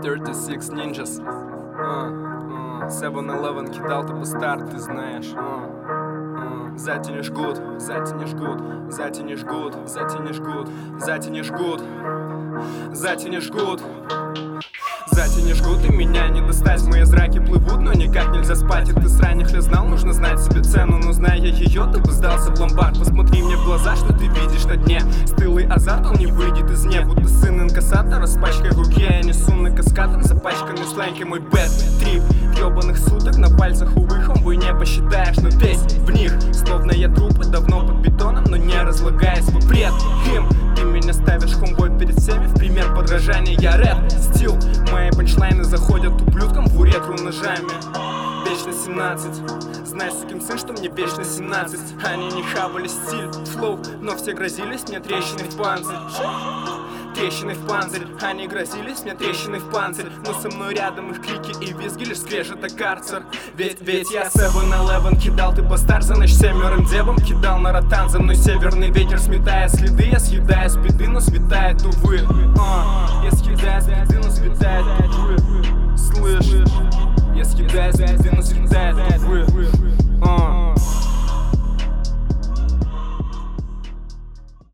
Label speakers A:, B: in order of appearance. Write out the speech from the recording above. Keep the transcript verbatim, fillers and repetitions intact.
A: тридцать шесть Ninjas. семь элевен кидал ты бастард, ты знаешь. Затянешь гуд, затянешь гуд, затянешь гуд, затянешь гуд, затянешь гуд, затянешь гуд. Затянешь гуд, и меня не достать. Мои зраки плывут, но никак нельзя спать. И ты с ранних лет знал, нужно знать себе цену. Но зная ее, ты бы сдался в ломбард. Посмотри мне в глаза, что ты видишь на дне. Стылый азарт, он не выйдет из неба. Будто сын инкассатора с пачкой в руке. Я несу на каскадр, запачканный сленки. Мой бэт трип, ёбаных суток на пальцах увых. Он бы не посчитаешь, но ты в них. Словно я трупы, давно под бетоном, но не разлагаясь по пред им. Ты меня ставишь хомбой перед всеми, в пример подражания. Я рэп, стил, мои панчлайны заходят ублюдкам в уретру ножами. Вечно семнадцать, знаешь, сукин сын, что мне вечно семнадцать. Они не хавали стиль, флоу, но все грозились мне трещиной в панцирь. Трещины в панцирь, они грозились мне трещины в панцирь. Но со мной рядом их крики и визги лишь скрежета карцер. Ведь, ведь я семь элевен кидал, ты бастард, за ночь семерым девам кидал на ротан. За мной северный ветер сметая следы, я съедаю с беды, но светает, увы. uh, Я съедаю с беды, но светает, увы. Слышь, я съедаю с беды, но светает, увы.